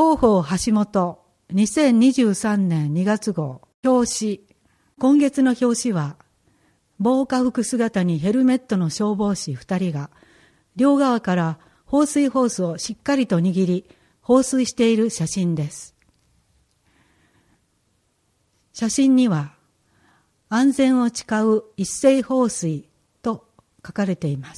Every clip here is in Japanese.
広報橋本2023年2月号表紙。今月の表紙は防火服姿にヘルメットの消防士2人が両側から放水ホースをしっかりと握り放水している写真です。写真には安全を誓う一斉放水と書かれています。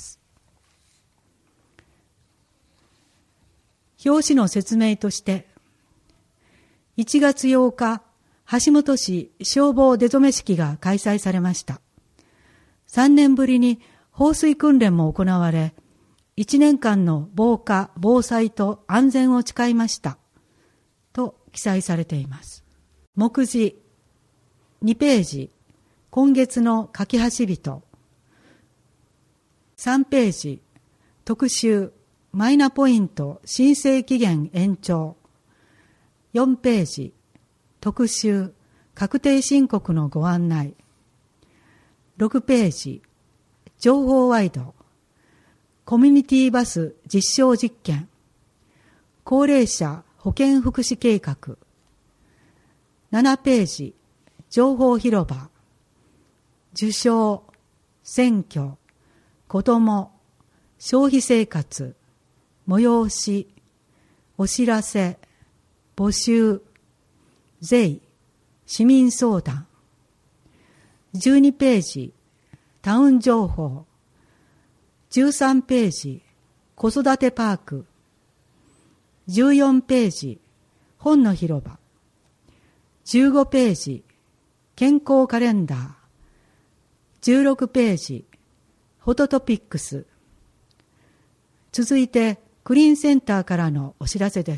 表紙の説明として1月8日橋本市消防出初式が開催されました。3年ぶりに放水訓練も行われ、1年間の防火・防災と安全を誓いましたと記載されています。目次2ページ、今月の架け橋人。3ページ、特集マイナポイント申請期限延長。4ページ、特集確定申告のご案内。6ページ、情報ワイドコミュニティバス実証実験。高齢者保健福祉計画。7ページ、情報広場。受賞、選挙、子ども、消費生活、催し、お知らせ、募集、税、市民相談。12ページ、タウン情報。13ページ、子育てパーク。14ページ、本の広場。15ページ、健康カレンダー。16ページ、フォトトピックス。続いて、クリーンセンターからのお知らせです。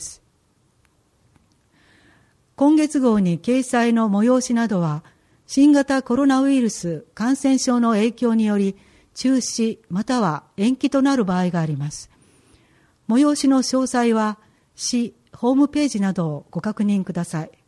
今月号に掲載の催しなどは、新型コロナウイルス感染症の影響により、中止または延期となる場合があります。催しの詳細は、市ホームページなどをご確認ください。